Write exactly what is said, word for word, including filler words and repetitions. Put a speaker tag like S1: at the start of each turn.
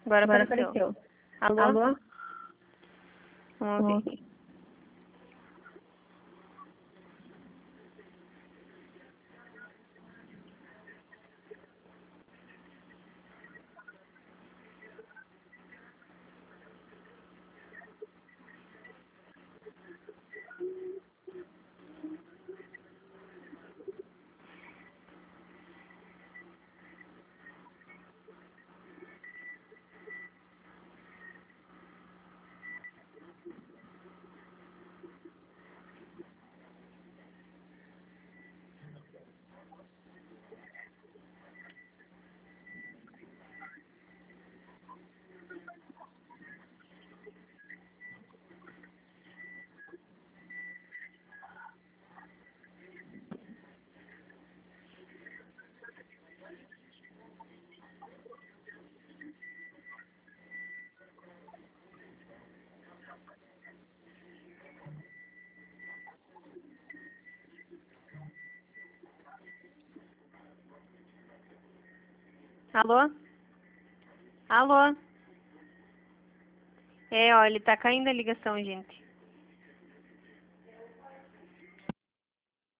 S1: Agora
S2: Agora
S1: apareceu.
S2: apareceu.
S1: Alô?
S2: Alô?
S1: Vamos ver.
S2: Ok.
S1: Alô? Alô? É, ó, ele tá caindo a ligação, gente.